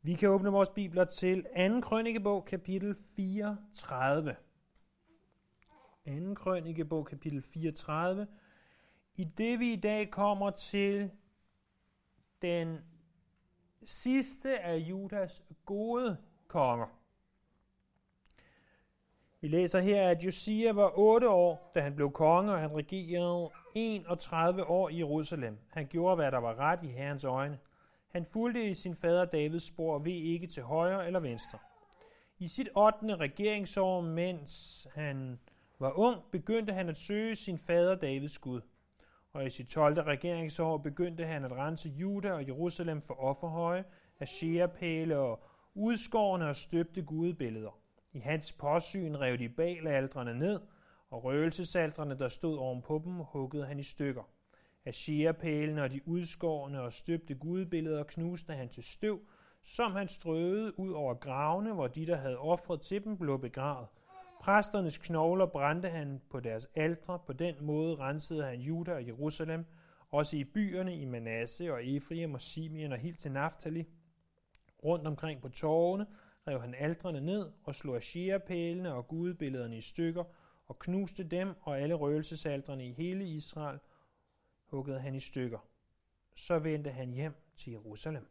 Vi kan åbne vores bibler til 2. krønikebog, kapitel 34. 2. krønikebog, kapitel 34. I det vi i dag kommer til den sidste af Judas gode konger. Vi læser her, at Josia var 8 år, da han blev konge, og han regerede 31 år i Jerusalem. Han gjorde, hvad der var ret i Herrens øjne. Han fulgte i sin fader Davids spor og ved ikke til højre eller venstre. I sit 8. regeringsår, mens han var ung, begyndte han at søge sin fader Davids Gud. Og i sit 12. regeringsår begyndte han at rense Juda og Jerusalem for offerhøje, asherapæle og udskårne og støbte gudebilleder. I hans påsyn rev de Baal-altrene ned, og røgelsesaltrene, der stod ovenpå dem, huggede han i stykker. Asherapælene og de udskårne og støbte gudebilleder knuste han til støv, som han strøede ud over gravene, hvor de, der havde ofret til dem, blev begravet. Præsternes knogler brændte han på deres altre. På den måde rensede han Juda og Jerusalem, også i byerne i Manasse og Efraim og Simien og helt til Naftali. Rundt omkring på torvene rev han altrene ned og slog asherapælene og gudebillederne i stykker og knuste dem, og alle røgelsesaltrene i hele Israel huggede han i stykker. Så vendte han hjem til Jerusalem.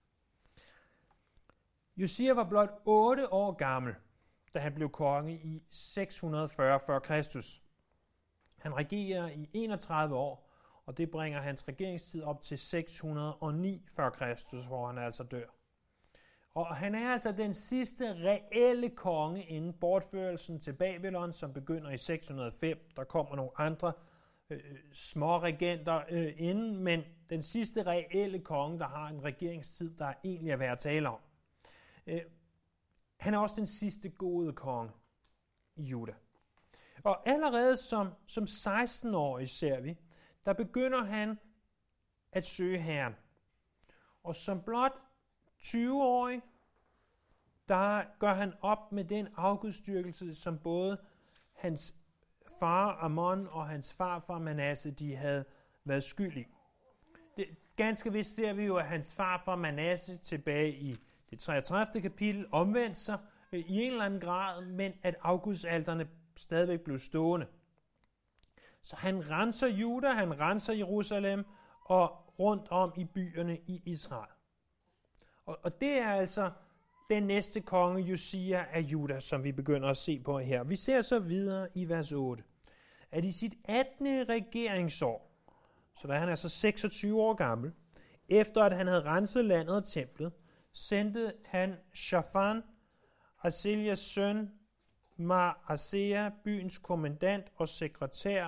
Josia var blot 8 år gammel, da han blev konge i 640 f.Kr. Han regerer i 31 år, og det bringer hans regeringstid op til 609 f.Kr., hvor han altså dør. Og han er altså den sidste reelle konge inden bortførelsen til Babylon, som begynder i 605. Der kommer nogle andre små regenter inden, men den sidste reelle konge, der har en regeringstid, der egentlig er værd at tale om. Han er også den sidste gode konge i Juda. Og allerede som 16-årig ser vi, der begynder han at søge Herren. Og som blot 20-årig, der gør han op med den afgudstyrkelse, som både hans far Amon og hans farfar Manasse, de havde været skyld i. Ganske vist ser vi jo, at hans farfar Manasse tilbage i det 33. kapitel omvendte sig i en eller anden grad, men at afgudsalterne stadigvæk blev stående. Så han renser Juda, han renser Jerusalem og rundt om i byerne i Israel. Og det er altså den næste konge, Josia af Juda, som vi begynder at se på her. Vi ser så videre i vers 8, at i sit 18. regeringsår, så da han er så 26 år gammel, efter at han havde renset landet og templet, sendte han Shafan, Azelias søn, Maasea, byens kommandant og sekretær,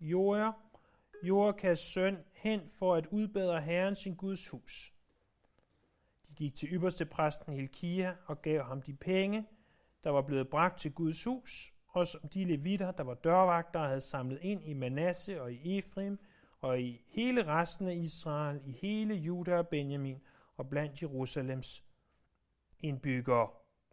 Joakas søn, hen for at udbedre Herren sin Guds hus. De gik til ypperstepræsten Hilkia og gav ham de penge, der var blevet bragt til Guds hus, og som de levitter, der var dørvagter, havde samlet ind i Manasse og i Efraim, og i hele resten af Israel, i hele Juda og Benjamin, og blandt Jerusalems indbyggere.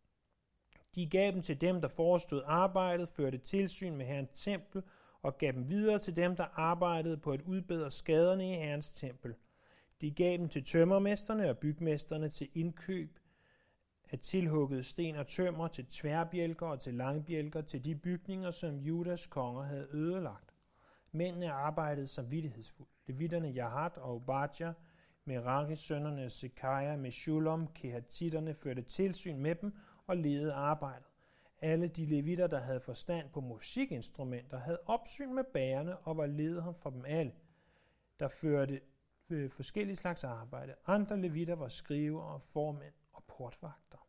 De gav dem til dem, der forestod arbejdet, førte tilsyn med Herrens tempel, og gav dem videre til dem, der arbejdede på at udbedre skaderne i Herrens tempel. De gav dem til tømmermesterne og bygmesterne til indkøb af tilhuggede sten og tømmer, til tværbjælker og til langbjælker, til de bygninger, som Judas konger havde ødelagt. Mændene arbejdede samvittighedsfuldt. Levitterne Jahat og Obadja, Meraris sønnerne Sekaja, Meshullam, Kehatitterne førte tilsyn med dem og ledede arbejdet. Alle de levitter, der havde forstand på musikinstrumenter, havde opsyn med bærerne og var ledere for dem alle, der førte forskellige slags arbejde. Andre levitter var skrivere, formænd og portvagter.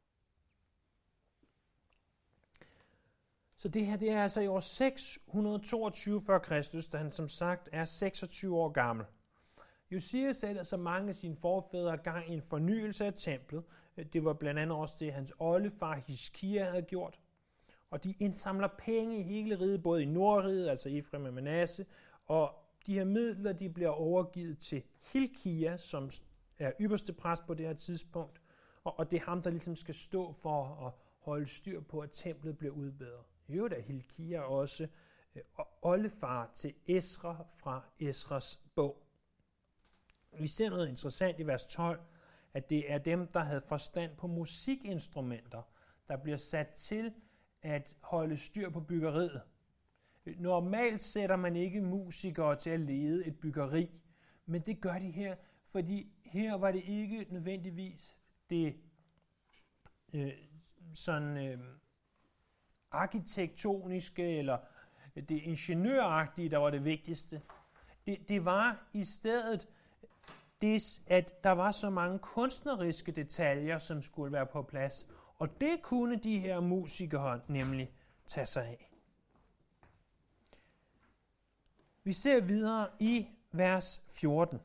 Så det her, det er altså i år 622 f.Kr., da han som sagt er 26 år gammel. Josia satte så mange af sine forfædre gang i en fornyelse af templet. Det var blandt andet også det, hans oldefar Hiskia havde gjort. Og de indsamler penge i hele riget, både i Nordriget, altså Efraim og Manasse, og de her midler, de bliver overgivet til Hilkia, som er ypperste præst på det her tidspunkt, og det er ham, der ligesom skal stå for at holde styr på, at templet bliver udbedret. I øvrigt er Hilkia også oldefar til Esra fra Esras bog. Vi ser noget interessant i vers 12, at det er dem, der havde forstand på musikinstrumenter, der bliver sat til at holde styr på byggeriet. Normalt sætter man ikke musikere til at lede et byggeri, men det gør de her, fordi her var det ikke nødvendigvis det arkitektoniske eller det ingeniøragtige, der var det vigtigste. Det var i stedet det, at der var så mange kunstneriske detaljer, som skulle være på plads, og det kunne de her musikere nemlig tage sig af. Vi ser videre i vers 14.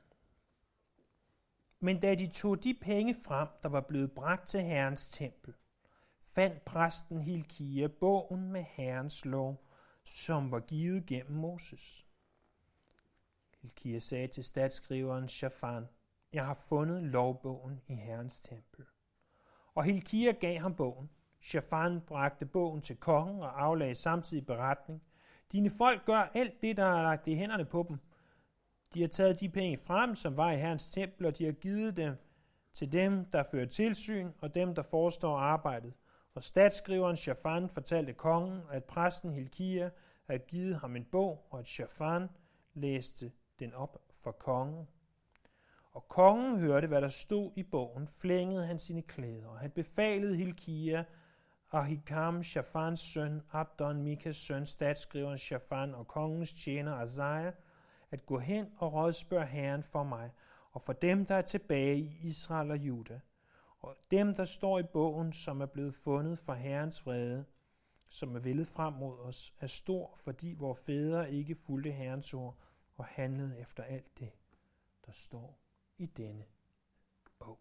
Men da de tog de penge frem, der var blevet bragt til Herrens tempel, fandt præsten Hilkia bogen med Herrens lov, som var givet gennem Moses. Hilkia sagde til statsskriveren Shafan, jeg har fundet lovbogen i Herrens tempel. Og Hilkia gav ham bogen. Shafan bragte bogen til kongen og aflagde samtidig beretning. Dine folk gør alt det, der er lagt i hænderne på dem. De har taget de penge frem, som var i Herrens tempel, og de har givet dem til dem, der fører tilsyn, og dem, der forestår arbejdet. Og statsskriveren Shafan fortalte kongen, at præsten Hilkia havde givet ham en bog, og at Shafan læste den op for kongen. Og kongen hørte, hvad der stod i bogen, flængede han sine klæder, og han befalede Hilkia, Ahikam, Shafans søn, Abdon, Mikas søn, statsskriveren Shafan og kongens tjener Asaja, at gå hen og rådspørge Herren for mig, og for dem, der er tilbage i Israel og Juda, og dem, der står i bogen, som er blevet fundet for Herrens vrede, som er villet frem mod os, er stor, fordi vores fædre ikke fulgte Herrens ord og handlede efter alt det, der står i denne bog.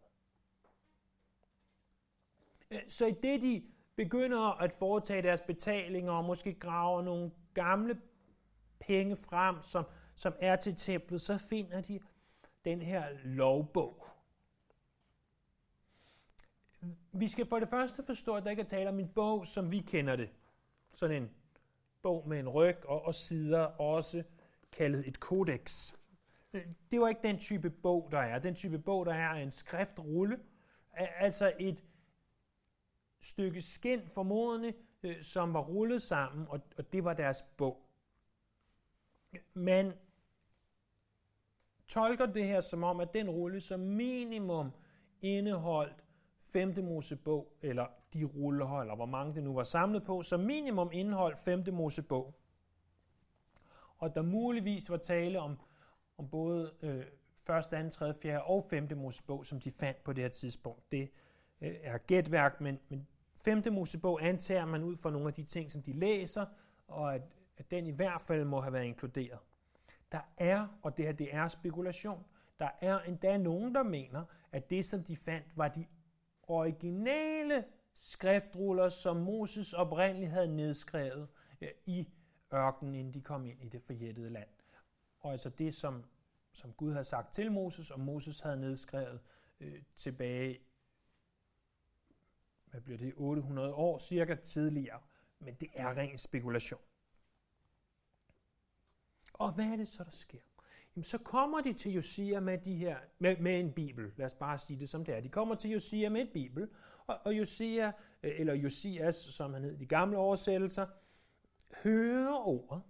Så i det, de begynder at foretage deres betalinger og måske graver nogle gamle penge frem, som er til templet, så finder de den her lovbog. Vi skal for det første forstå, at der ikke er tale om en bog, som vi kender det. Sådan en bog med en ryg og sider, også kaldet et kodex. Det var ikke den type bog, der er. Den type bog, der er en skriftrulle, altså et stykke skind formodentlig, som var rullet sammen, og det var deres bog. Man tolker det her som om, at den rulle som minimum indeholdt 5. Mosebog, eller de rulleholder, hvor mange det nu var samlet på, som minimum indeholdt 5. Mosebog. Og der muligvis var tale om både 1., 2., 3., 4. og 5. Mosebog, som de fandt på det her tidspunkt. Det er gætværk, men 5. Mosebog antager man ud fra nogle af de ting, som de læser, og at den i hvert fald må have været inkluderet. Der er, og det her det er spekulation, der er endda nogen, der mener, at det, som de fandt, var de originale skriftruller, som Moses oprindeligt havde nedskrevet i ørkenen, inden de kom ind i det forjættede land. Og altså det, som Gud havde sagt til Moses, og Moses havde nedskrevet tilbage, hvad bliver det, 800 år cirka tidligere. Men det er ren spekulation. Og hvad er det så, der sker? Jamen, så kommer de til Josia med en bibel. Lad os bare sige det som det er. De kommer til Josia med en bibel, og Josia, eller Josias, som han hed i de gamle oversættelser, hører ordet.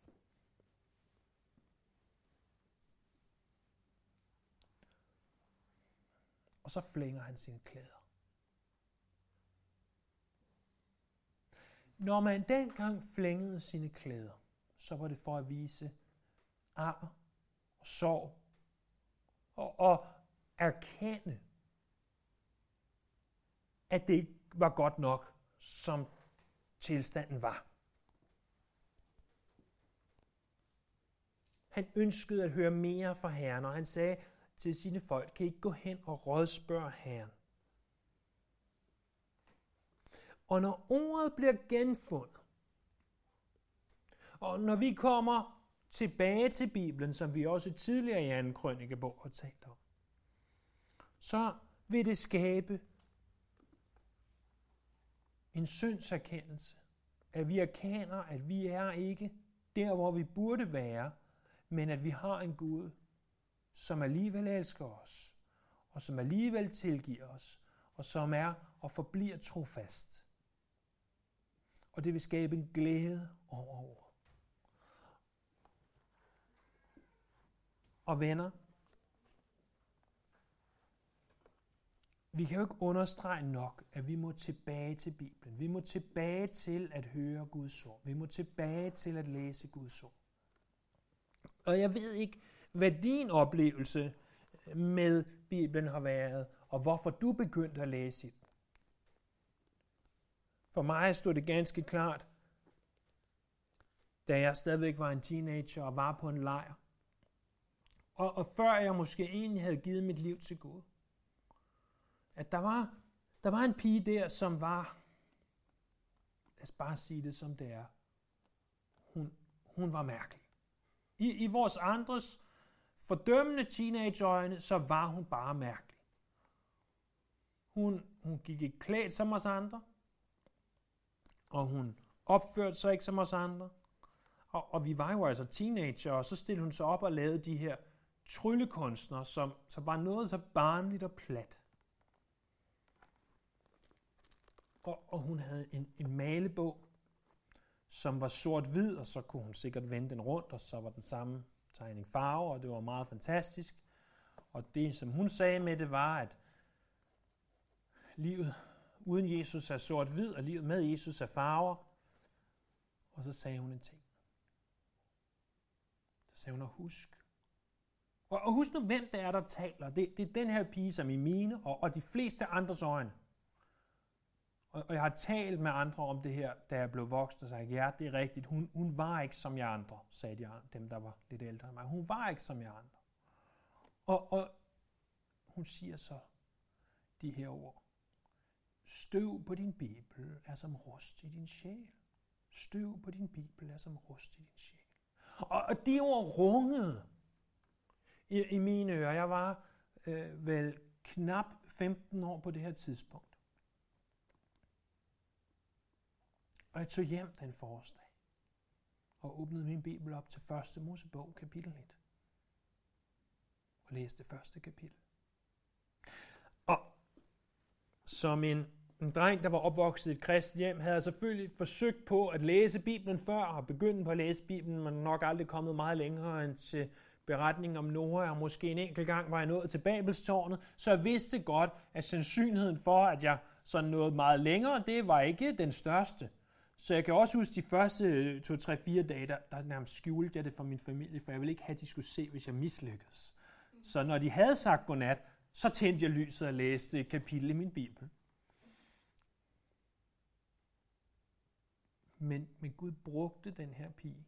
Og så flænger han sine klæder. Når man dengang flængede sine klæder, så var det for at vise ar og sorg og erkende, at det ikke var godt nok, som tilstanden var. Han ønskede at høre mere fra Herren, og han sagde til sine folk, kan I gå hen og rådspørge Herren. Og når ordet bliver genfundet, og når vi kommer tilbage til Bibelen, som vi også tidligere i 2. krønikebog har talt om, så vil det skabe en syndserkendelse, at vi erkender, at vi er ikke der, hvor vi burde være, men at vi har en Gud, som alligevel elsker os, og som alligevel tilgiver os, og som er og forbliver trofast. Og det vil skabe en glæde over ordet. Og venner, vi kan jo ikke understrege nok, at vi må tilbage til Bibelen. Vi må tilbage til at høre Guds ord. Vi må tilbage til at læse Guds ord. Og jeg ved ikke, hvad din oplevelse med Bibelen har været, og hvorfor du begyndte at læse den. For mig stod det ganske klart, da jeg stadigvæk var en teenager og var på en lejr. Og før jeg måske egentlig havde givet mit liv til Gud, at der var en pige der, som var, lad os bare sige det som det er, hun var mærkelig. I vores andres fordømmende teenageøjne, så var hun bare mærkelig. Hun gik ikke klædt som os andre, og hun opførte sig ikke som os andre. Og vi var jo altså teenager, og så stillede hun sig op og lavede de her tryllekunstner, som var noget så barnligt og plat. Og hun havde en malebog, som var sort-hvid, og så kunne hun sikkert vende den rundt, og så var den samme tegning farve, og det var meget fantastisk. Og det, som hun sagde med det, var, at livet uden Jesus er sort-hvid, og livet med Jesus er farver. Og så sagde hun en ting. Så sagde hun, husk. Og husk nu, hvem det er, der taler. Det er den her pige, som i mine og de fleste andres øjne. Og jeg har talt med andre om det her, da jeg blev voksen, og sagde, ja, det er rigtigt. Hun var ikke som jeg andre, sagde dem, der var lidt ældre end mig. Hun var ikke som jeg andre. Og hun siger så de her ord. Støv på din bibel er som rust i din sjæl. Støv på din bibel er som rust i din sjæl. Og de ord rungede i mine ører. Jeg var vel knap 15 år på det her tidspunkt. Og jeg tog hjem den forårsdag og åbnede min bibel op til 1. Mosebog, kapitel 1. Og læste første kapitel. Og som en dreng, der var opvokset i et kristent hjem, havde jeg selvfølgelig forsøgt på at læse Bibelen før, og begyndt på at læse Bibelen, men nok aldrig kommet meget længere end til beretningen om Noah, og måske en enkelt gang var jeg nået til Babelstårnet, så jeg vidste godt, at sandsynligheden for, at jeg sådan nåede meget længere, det var ikke den største. Så jeg kan også huske de første 2-3-4 dage, der nærmest skjulte jeg det for min familie, for jeg ville ikke have, at de skulle se, hvis jeg mislykkedes. Så når de havde sagt godnat, så tændte jeg lyset og læste et kapitel i min bibel. Men Gud brugte den her pige.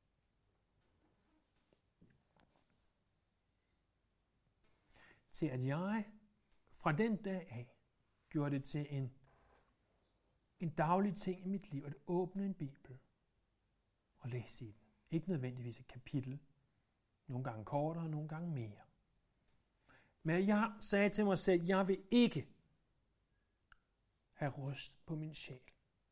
Til at jeg fra den dag af gjorde det til en daglig ting i mit liv, at åbne en bibel og læse i den. Ikke nødvendigvis et kapitel. Nogle gange kortere, nogle gange mere. Men jeg sagde til mig selv, at jeg vil ikke have rust på min sjæl.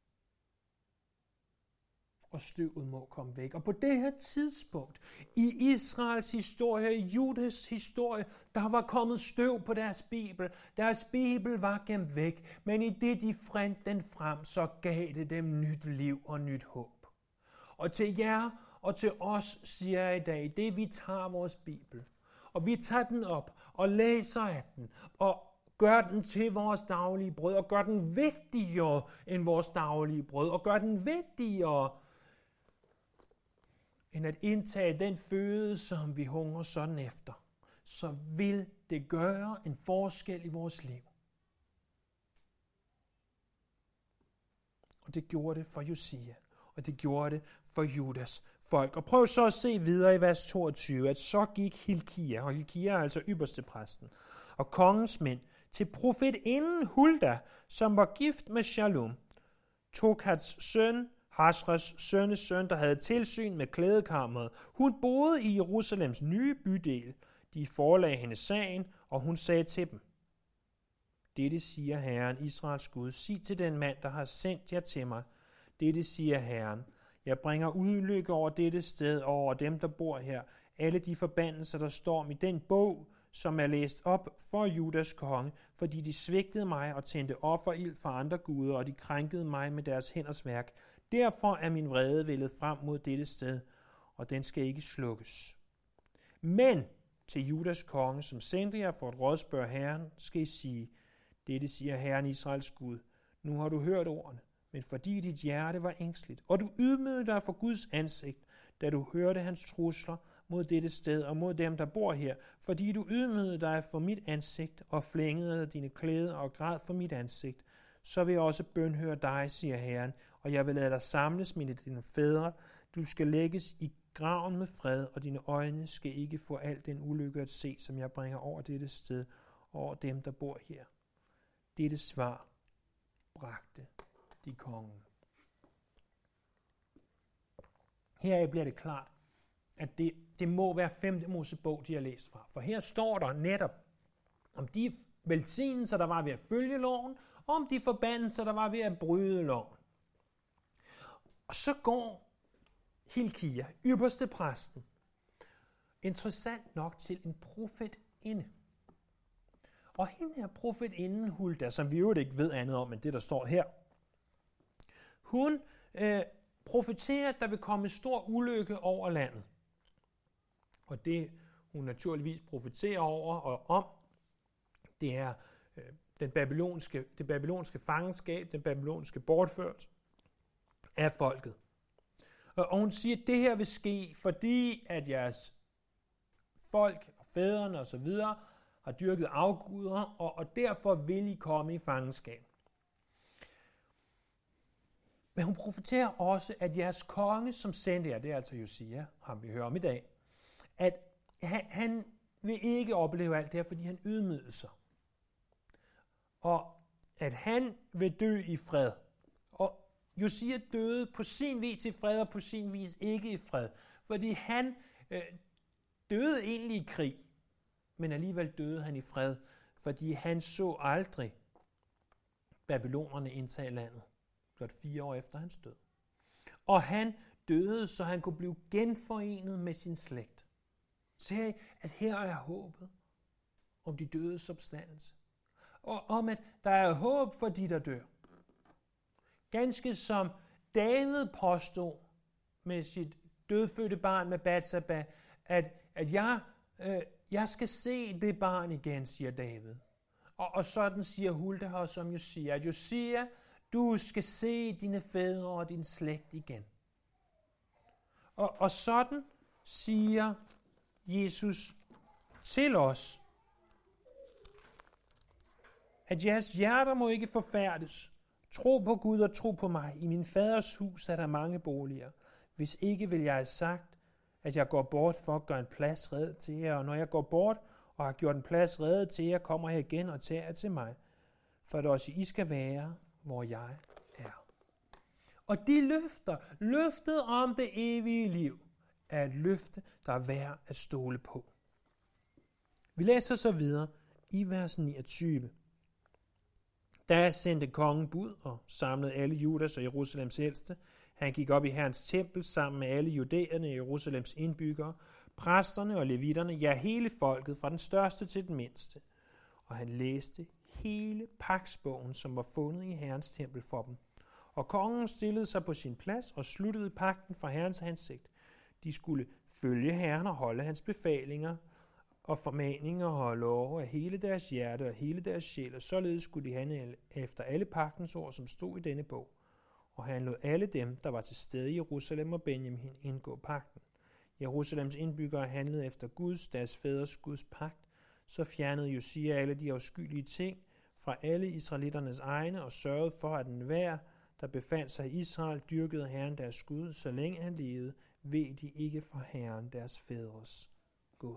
Og støvet må komme væk. Og på det her tidspunkt, i Israels historie, i Judas historie, der var kommet støv på deres bibel. Deres bibel var gemt væk, men i det de fandt den frem, så gav det dem nyt liv og nyt håb. Og til jer og til os siger jeg i dag, det vi tager vores bibel, og vi tager den op og læser af den, og gør den til vores daglige brød, og gør den vigtigere end vores daglige brød, og gør den vigtigere end at indtage den føde, som vi hungrer sådan efter, så vil det gøre en forskel i vores liv. Og det gjorde det for Josia, og det gjorde det for Judas folk. Og prøv så at se videre i vers 22, at så gik Hilkia, og Hilkia er altså ypperstepræsten, og kongens mænd, til profetinden Hulda, som var gift med Shalom, Tokats søn, Hasras søn, der havde tilsyn med klædekammeret. Hun boede i Jerusalems nye bydel. De forelagde hende sagen, og hun sagde til dem: Dette siger Herren, Israels Gud, sig til den mand, der har sendt jer til mig. Dette siger Herren, jeg bringer ulykke over dette sted og over dem, der bor her. Alle de forbandelser, der står i den bog, som er læst op for Judas konge, fordi de svigtede mig og tændte offerild for andre guder, og de krænkede mig med deres hænders værk. Derfor er min vrede vældet frem mod dette sted, og den skal ikke slukkes. Men til Judas konge, som sendte jer for at rådspørge Herren, skal I sige, dette siger Herren Israels Gud, nu har du hørt ordene, men fordi dit hjerte var ængstligt, og du ydmygede dig for Guds ansigt, da du hørte hans trusler mod dette sted og mod dem, der bor her, fordi du ydmygede dig for mit ansigt og flængede dine klæder og græd for mit ansigt, så vil jeg også bønhøre dig, siger Herren, og jeg vil lade dig samles med dine fædre. Du skal lægges i graven med fred, og dine øjne skal ikke få al den ulykke at se, som jeg bringer over dette sted, og over dem, der bor her. Dette svar bragte de kongen. Her bliver det klart, at det må være 5. Mosebog, de har læst fra. For her står der netop om de velsignelser, der var ved at følge loven, og om de forbandelser, der var ved at bryde loven. Og så går Hilkia, ypperste præsten, interessant nok til en profetinde. Og hende her profetinden Hulda, som vi jo ikke ved andet om end det, der står her, hun profeterer, at der vil komme stor ulykke over landet. Og det, hun naturligvis profeterer over og om, det er det babylonske fangenskab, den babylonske bortførelse af folket. Og hun siger, at det her vil ske, fordi at jeres folk og fædrene og så videre har dyrket afguder, og derfor vil I komme i fangenskab. Men hun profeterer også, at jeres konge, som sendte jer, det er altså Josia, ham vi hører om i dag, at han vil ikke opleve alt det her, fordi han ydmygede sig. Og at han vil dø i fred. Og Josia døde på sin vis i fred, og på sin vis ikke i fred. Fordi han døde egentlig i krig, men alligevel døde han i fred, fordi han så aldrig babylonerne indtage landet. Blot 4 år efter hans død. Og han døde, så han kunne blive genforenet med sin slægt. Se, at her er håbet om de dødes opstandelse. Og om, at der er håb for de, der dør. Ganske som David påstod med sit dødfødte barn med Batseba, at jeg skal se det barn igen, siger David. Og sådan siger Hulda også om Josia, at Josia, du skal se dine fædre og din slægt igen. Og sådan siger Jesus til os, at jeres hjerter må ikke forfærdes. Tro på Gud og tro på mig. I min faders hus er der mange boliger. Hvis ikke vil jeg have sagt, at jeg går bort for at gøre en plads rede til jer. Og når jeg går bort og har gjort en plads rede til jer, kommer jeg igen og tager jer til mig. For at også I skal være, hvor jeg er. Og de løftet om det evige liv, er et løfte, der er værd at stole på. Vi læser så videre i vers 29. Da sendte kongen bud og samlede alle Judas og Jerusalems ældste. Han gik op i Herrens tempel sammen med alle judæerne og Jerusalems indbyggere, præsterne og levitterne, ja hele folket, fra den største til den mindste. Og han læste hele pagtsbogen, som var fundet i Herrens tempel for dem. Og kongen stillede sig på sin plads og sluttede pagten fra Herrens ansigt. De skulle følge Herren og holde hans befalinger og formaninger og love af hele deres hjerte og hele deres sjæl, og således skulle de handle efter alle pagtens ord, som stod i denne bog. Og han lod alle dem, der var til stede i Jerusalem og Benjamin, indgå pagten. Jerusalems indbyggere handlede efter deres fædres Guds pagt, så fjernede Josia alle de afskyelige ting fra alle israelitternes egne og sørgede for, at enhver, der befandt sig i Israel, dyrkede Herren deres Gud, så længe han levede, ved de ikke for Herren deres fædres Gud.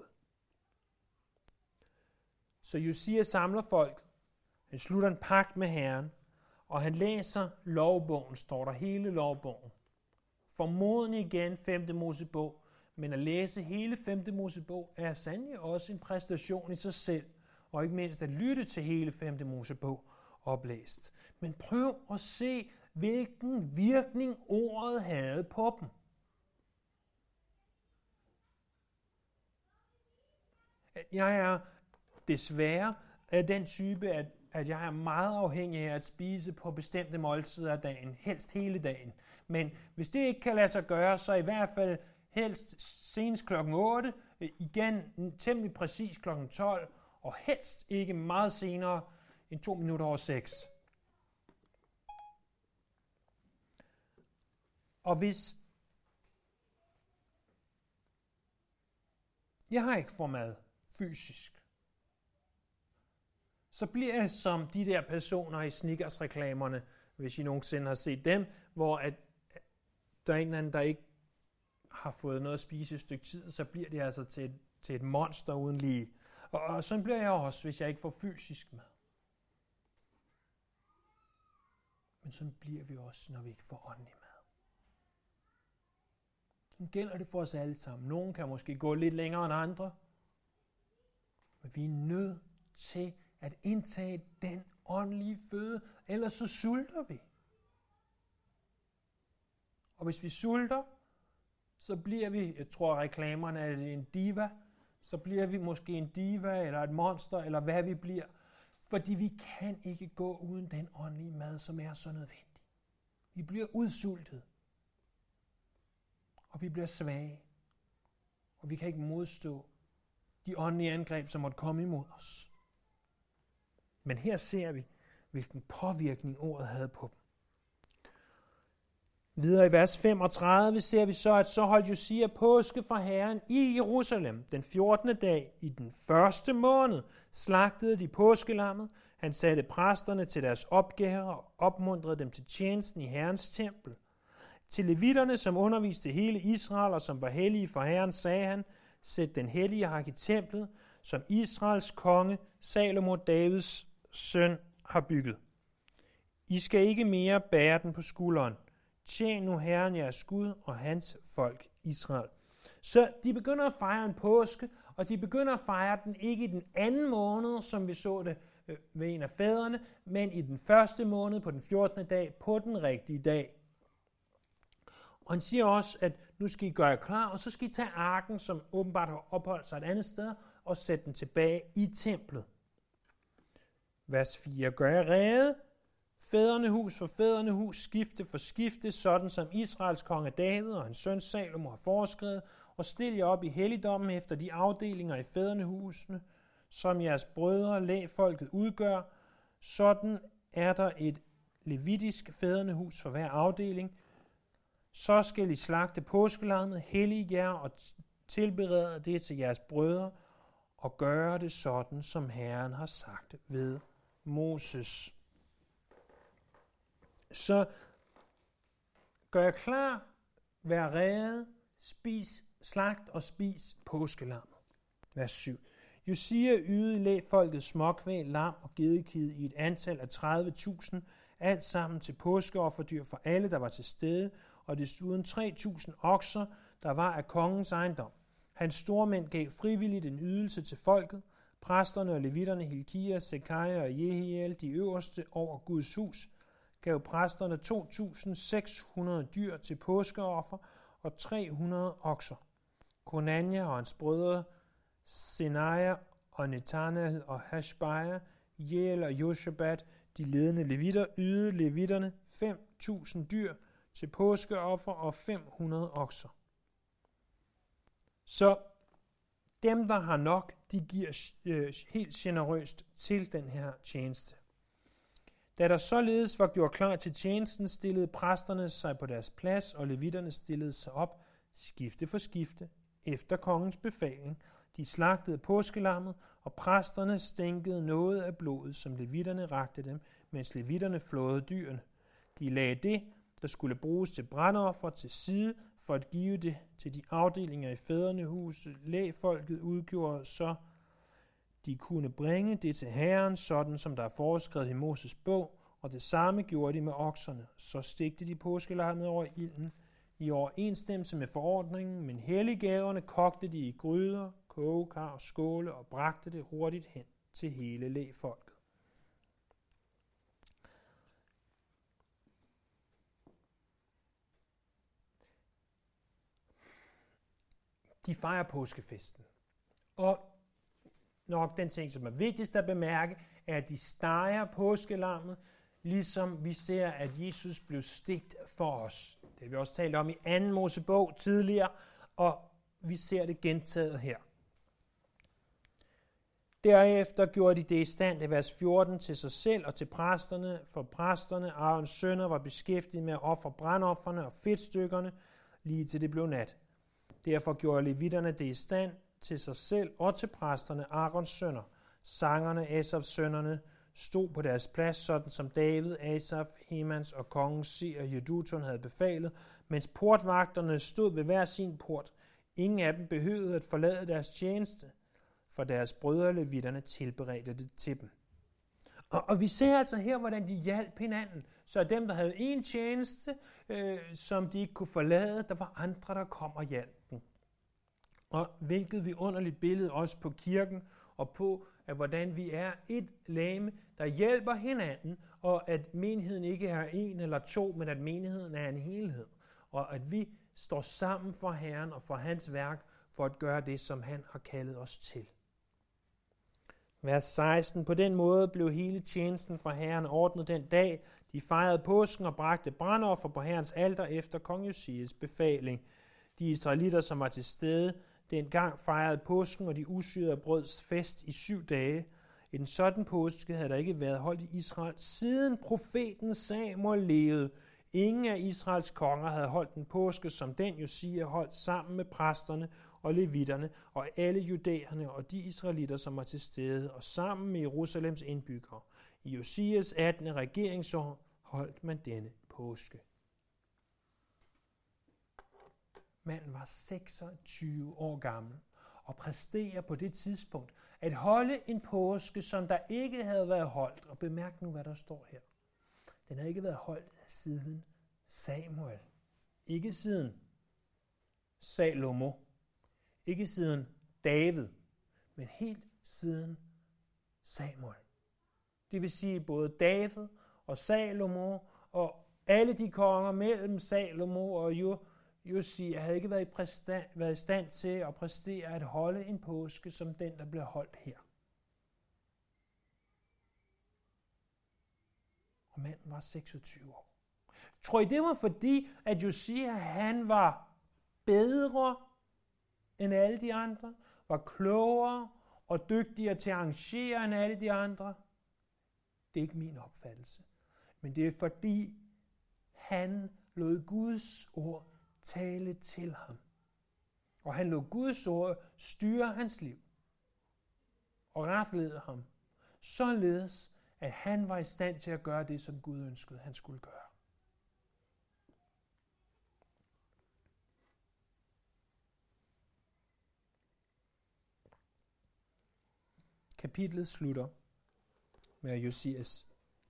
Så Josia samler folket, han slutter en pagt med Herren, og han læser lovbogen, står der hele lovbogen. Formodentlig igen 5. Mosebog, men at læse hele 5. Mosebog er sandelig også en præstation i sig selv, og ikke mindst at lytte til hele 5. Mosebog oplæst. Men prøv at se, hvilken virkning ordet havde på dem. Jeg er desværre er den type, at jeg er meget afhængig af at spise på bestemte måltider af dagen, helst hele dagen. Men hvis det ikke kan lade sig gøre, så i hvert fald helst senest klokken 8, igen temmelig præcis klokken 12, og helst ikke meget senere end 2 minutter over 6. Og hvis jeg har ikke fået mad fysisk, så bliver jeg som de der personer i Snickers-reklamerne, hvis I nogensinde har set dem, hvor at der er en eller anden, der ikke har fået noget at spise et stykke tid, så bliver det altså til et monster uden lige. Og sådan bliver jeg også, hvis jeg ikke får fysisk mad. Men sådan bliver vi også, når vi ikke får åndelig mad. Sådan gælder det for os alle sammen. Nogen kan måske gå lidt længere end andre, men vi er nødt til at indtage den åndelige føde, ellers så sulter vi. Og hvis vi sulter, så bliver vi, jeg tror reklamerne er en diva, så bliver vi måske en diva eller et monster, eller hvad vi bliver, fordi vi kan ikke gå uden den åndelige mad, som er så nødvendig. Vi bliver udsultet, og vi bliver svage, og vi kan ikke modstå de åndelige angreb, som måtte komme imod os. Men her ser vi, hvilken påvirkning ordet havde på dem. Videre i vers 35 ser vi så, at så holdt Josia påske for Herren i Jerusalem. Den 14. dag i den første måned slagtede de påskelammet. Han satte præsterne til deres opgaver og opmuntrede dem til tjenesten i Herrens tempel. Til levitterne, som underviste hele Israel og som var hellige for Herren, sagde han, sæt den hellige ark i templet, som Israels konge Salomo, Davids søn, har bygget. I skal ikke mere bære den på skulderen. Tjen nu Herren jeres Gud og hans folk Israel. Så de begynder at fejre en påske, og de begynder at fejre den ikke i den anden måned, som vi så det ved en af fædrene, men i den første måned på den 14. dag, på den rigtige dag. Og han siger også, at nu skal I gøre jer klar, og så skal I tage arken, som åbenbart har opholdt sig et andet sted, og sætte den tilbage i templet. Vers 4. Gør jer rede, fædrene hus for fædrene hus, skifte for skifte, sådan som Israels konge David og hans søn Salomo har foreskrevet, og stil jer op i helligdommen efter de afdelinger i fædrene husene, som jeres brødre, lægfolket udgør. Sådan er der et levitisk fædrene hus for hver afdeling. Så skal I slagte påskelammet, hellige jer og tilberede det til jeres brødre, og gøre det sådan, som Herren har sagt ved Moses. Så gør jer klar, vær rede, spis, slagt og spis påskelammet. Vers 7. Josia ydede lægfolket småkvæg, lam og gedekid i et antal af 30.000, alt sammen til påskeofferdyr for alle, der var til stede, og desuden 3.000 okser, der var af kongens ejendom. Hans stormænd gav frivilligt en ydelse til folket. Præsterne og levitterne Hilkia, Sekaja og Jehiel, de øverste over Guds hus, gav præsterne 2.600 dyr til påskeoffer og 300 okser. Konania og hans brødre Senaja og Netanel og Hashbaja, Jeel og Joshabat, de ledende levitter, ydede levitterne 5.000 dyr til påskeoffer og 500 okser. Så dem, der har nok, de giver helt generøst til den her tjeneste. Da der således var gjort klar til tjenesten, stillede præsterne sig på deres plads, og levitterne stillede sig op, skifte for skifte, efter kongens befaling. De slagtede påskelammet, og præsterne stænkede noget af blodet, som levitterne rakte dem, mens levitterne flåede dyrene. De lagde det, der skulle bruges til brandoffer, til side, for at give det til de afdelinger i fædrene hus. Lægfolket udgjorde så, de kunne bringe det til Herren, sådan som der er foreskrevet i Moses bog, og det samme gjorde de med okserne. Så stegte de påskelammet over ilden i overensstemmelse med forordningen, men helliggaverne kogte de i gryder, kogekar og skåle og bragte det hurtigt hen til hele lægfolket. De fejrer påskefesten. Og nok den ting, som er vigtigst at bemærke, er, at de steger påskelammet, ligesom vi ser, at Jesus blev stegt for os. Det har vi også talt om i 2. Mosebog tidligere, og vi ser det gentaget her. Derefter gjorde de det i stand i vers 14 til sig selv og til præsterne, for præsterne, Arons sønner, var beskæftiget med at ofre brandofferne og fedtstykkerne, lige til det blev nat. Derfor gjorde levitterne det i stand til sig selv og til præsterne, Arons sønner. Sangerne, Asafs sønnerne, stod på deres plads, sådan som David, Asaf, Hemans og kongen Se og Jedutun havde befalet, mens portvagterne stod ved hver sin port. Ingen af dem behøvede at forlade deres tjeneste, for deres brødre levitterne tilberedte det til dem. Og vi ser altså her, hvordan de hjalp hinanden. Så dem, der havde en tjeneste, som de ikke kunne forlade, der var andre, der kom og hjalp dem. Og hvilket vidunderligt billede også på kirken, og på, at hvordan vi er et legeme, der hjælper hinanden, og at menigheden ikke er en eller to, men at menigheden er en helhed. Og at vi står sammen for Herren og for hans værk, for at gøre det, som han har kaldet os til. Vers 16. På den måde blev hele tjenesten for Herren ordnet den dag. De fejrede påsken og bragte brandoffer på Herrens alter efter kong Josias befaling. De israelitter, som var til stede, dengang fejrede påsken og de usyrede brøds fest i 7 dage. En sådan påske havde der ikke været holdt i Israel, siden profeten Samuel levede. Ingen af Israels konger havde holdt en påske, som den Josia holdt sammen med præsterne og levitterne og alle judæerne og de israelitter, som var til stede, og sammen med Jerusalems indbyggere. I Josias 18. regeringsår holdt man denne påske. Manden var 26 år gammel og præsterer på det tidspunkt at holde en påske, som der ikke havde været holdt. Og bemærk nu, hvad der står her. Den havde ikke været holdt siden Samuel. Ikke siden Salomo. Ikke siden David. Men helt siden Samuel. Det vil sige både David og Salomo og alle de konger mellem Salomo og Josia havde ikke været i stand til at præstere at holde en påske som den, der blev holdt her. Og manden var 26 år. Tror I, det var fordi, at Josia han var bedre end alle de andre? Var klogere og dygtigere til at arrangere end alle de andre? Det er ikke min opfattelse. Men det er fordi, han lod Guds ord tale til ham. Og han lod Guds ord styre hans liv. Og retlede ham. Således, at han var i stand til at gøre det, som Gud ønskede, han skulle gøre. Kapitlet slutter med Josias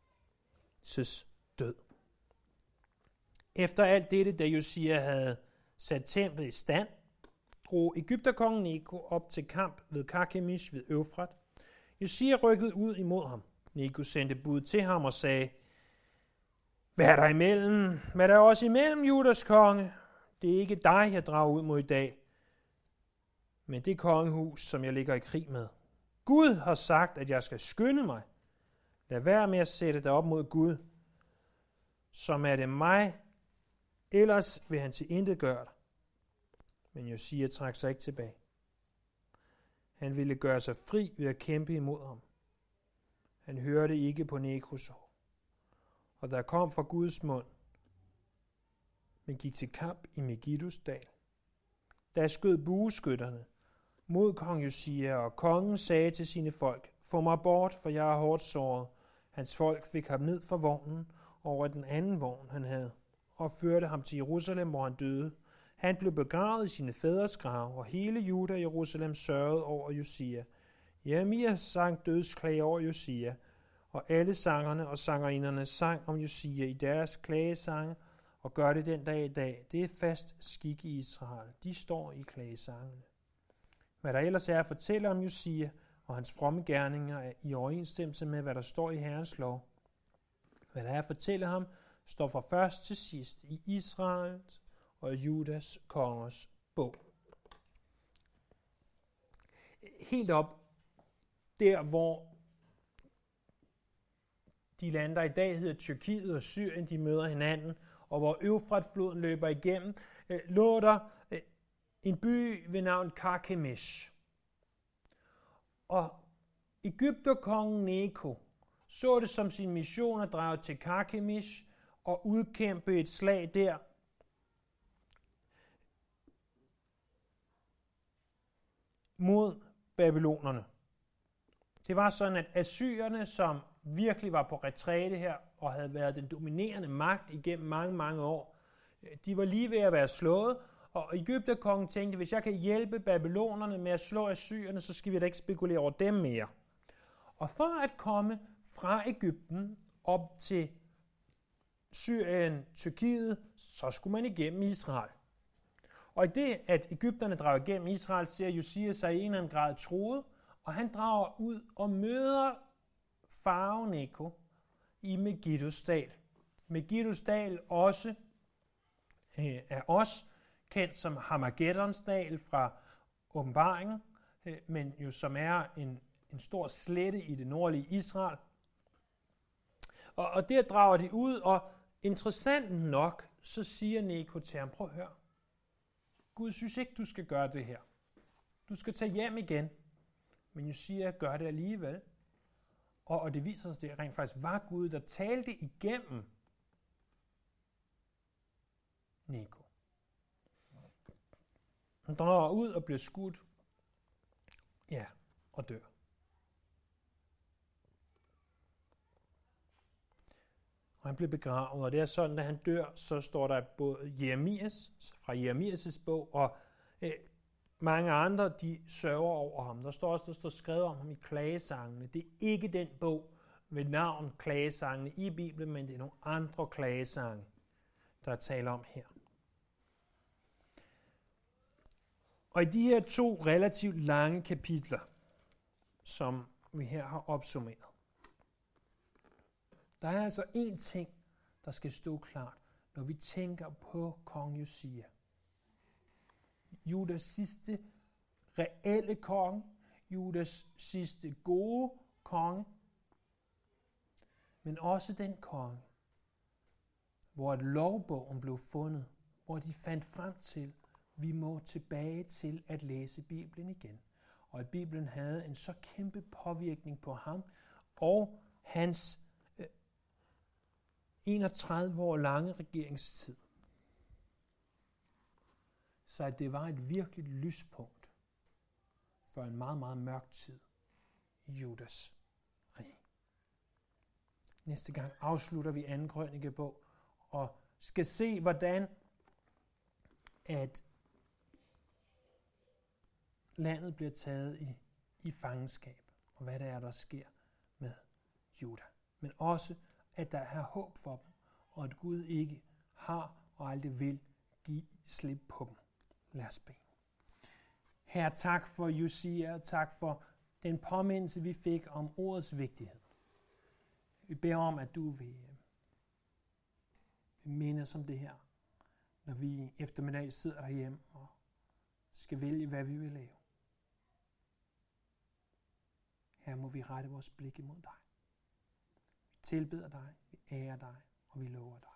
død. Efter alt dette, da Josia havde sat templet i stand, drog Egypterkongen Neko op til kamp ved Karkemish ved Eufrat. Josia rykkede ud imod ham. Neko sendte bud til ham og sagde, hvad er der imellem? Hvad er der også imellem, Judas konge? Det er ikke dig, jeg drager ud mod i dag, men det kongehus, som jeg ligger i krig med. Gud har sagt, at jeg skal skynde mig. Lad være med at sætte dig op mod Gud, som er det mig, ellers vil han til intet gøre dig. Men Josia trak sig ikke tilbage. Han ville gøre sig fri ved at kæmpe imod ham. Han hørte ikke på Nekos ord. Og der kom fra Guds mund, men gik til kamp i Megiddus dal. Der skød bueskytterne mod kong Josia, og kongen sagde til sine folk, få mig bort, for jeg er hårdt såret. Hans folk fik ham ned fra vognen over den anden vogn, han havde, og førte ham til Jerusalem, hvor han døde. Han blev begravet i sine fædres grav, og hele Juda og Jerusalem sørgede over Josia. Jeremias sang dødsklage over Josia, og alle sangerne og sangerinderne sang om Josia i deres klagesange, og gør det den dag i dag. Det er fast skik i Israel. De står i klagesangene. Hvad der ellers er at fortælle om Josia og hans fromme gerninger er i overensstemmelse med, hvad der står i Herrens lov. Hvad der er at fortælle ham, står fra først til sidst i Israels og Judas kongers bog. Helt op der hvor de lande, der i dag hedder Tyrkiet og Syrien, de møder hinanden, og hvor Eufrat-floden løber igennem, lå der en by ved navn Karkemish. Og Egypterkongen Neko så det som sin mission at drage til Karkemish og udkæmpe et slag der. Mod babylonerne. Det var sådan, at assyrerne, som virkelig var på retræte her, og havde været den dominerende magt igennem mange, mange år, de var lige ved at være slået, og Egypterkongen tænkte, hvis jeg kan hjælpe babylonerne med at slå assyrerne, så skal vi da ikke spekulere over dem mere. Og for at komme fra Egypten op til Syrien, Tyrkiet, så skulle man igennem Israel. Og i det, at Egypterne drager igennem Israel, ser Josia sig i en eller anden grad truet, og han drager ud og møder farao Neko i Megiddus dal. Megiddus dal også er også kendt som Harmagedons dal fra Åbenbaringen, men jo som er en stor slette i det nordlige Israel. Og der drager de ud, og interessant nok, så siger Neko til ham, prøv at høre, Gud synes ikke, du skal gøre det her. Du skal tage hjem igen. Men Josia gør det alligevel. Og det viser sig, at det rent faktisk var Gud, der talte igennem Neko. Han drager ud og bliver skudt. Ja, og dør. Og han bliver begravet, og det er sådan, at han dør, så står der både Jeremias, fra Jeremias' bog, og mange andre, de sørger over ham. Der står skrevet om ham i klagesangene. Det er ikke den bog ved navn klagesangene i Bibelen, men det er nogle andre klagesange, der er tale om her. Og i de her 2 relativt lange kapitler, som vi her har opsummeret, der er altså én ting, der skal stå klart, når vi tænker på kong Josia. Judas sidste reelle konge, Judas sidste gode konge, men også den konge, hvor et lovbogen blev fundet, hvor de fandt frem til, vi må tilbage til at læse Bibelen igen. Og at Bibelen havde en så kæmpe påvirkning på ham og hans 31 år lange regeringstid. Så at det var et virkeligt lyspunkt for en meget, meget mørk tid i Judas rige. Næste gang afslutter vi 2. krønikebog og skal se, hvordan at landet bliver taget i fangenskab, og hvad det er, der sker med Juda. Men også, at der er håb for dem, og at Gud ikke har og aldrig vil give slip på dem. Lad os bede. Herre, tak for Josia, tak for den påmindelse, vi fik om ordets vigtighed. Vi beder om, at du vil minde os om det her, når vi eftermiddag sidder derhjemme og skal vælge, hvad vi vil lave. Her må vi rette vores blik imod dig. Vi tilbeder dig, vi ærer dig, og vi lover dig.